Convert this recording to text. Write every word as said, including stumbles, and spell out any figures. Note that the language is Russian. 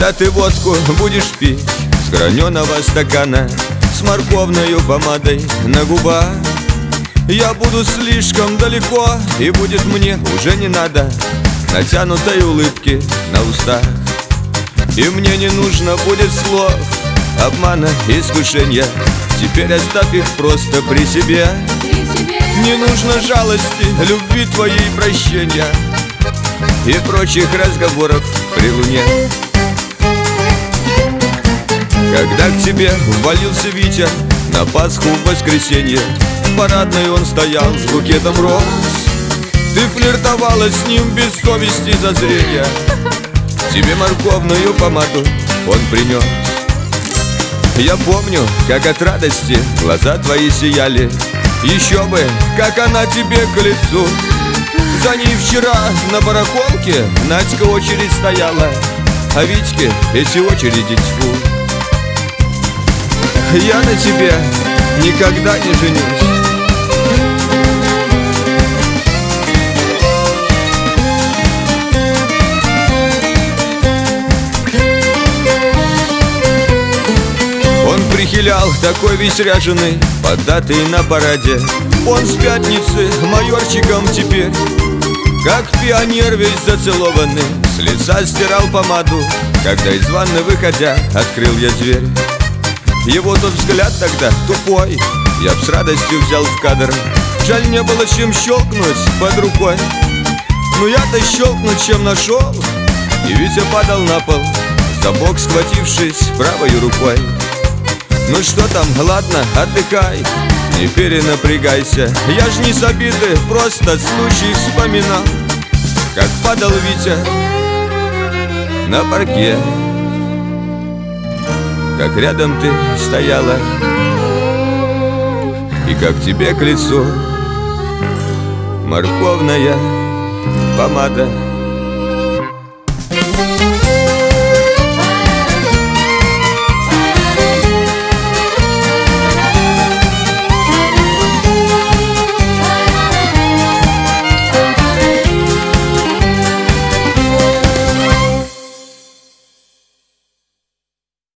Когда ты водку будешь пить с граненого стакана, с морковною помадой на губах, я буду слишком далеко, и будет мне уже не надо натянутой улыбки на устах. И мне не нужно будет слов обмана и искушения, теперь оставь их просто при себе. Не нужно жалости, любви твоей, прощения и прочих разговоров при луне. Когда к тебе ввалился Витя на Пасху в воскресенье, в парадной он стоял с букетом роз. Ты флиртовала с ним без совести зазрения, тебе морковную помаду он принес. Я помню, как от радости глаза твои сияли, еще бы, как она тебе к лицу. За ней вчера на барахолке Надька очередь стояла, а Витьке эти очереди тьфу. Я на тебе никогда не женюсь. Он прихилял такой весь ряженый, поддатый на параде. Он с пятницы майорчиком теперь, как пионер весь зацелованный, с лица стирал помаду, когда из ванны выходя открыл я дверь. Его тот взгляд тогда тупой я б с радостью взял в кадр. Жаль, не было чем щелкнуть под рукой, но я-то щелкнуть чем нашел. И Витя падал на пол, за бок схватившись правой рукой. Ну что там, ладно, отдыхай, не перенапрягайся. Я ж не с обиды, просто случай вспоминал, как падал Витя на паркет, как рядом ты стояла, и как тебе к лицу морковная помада.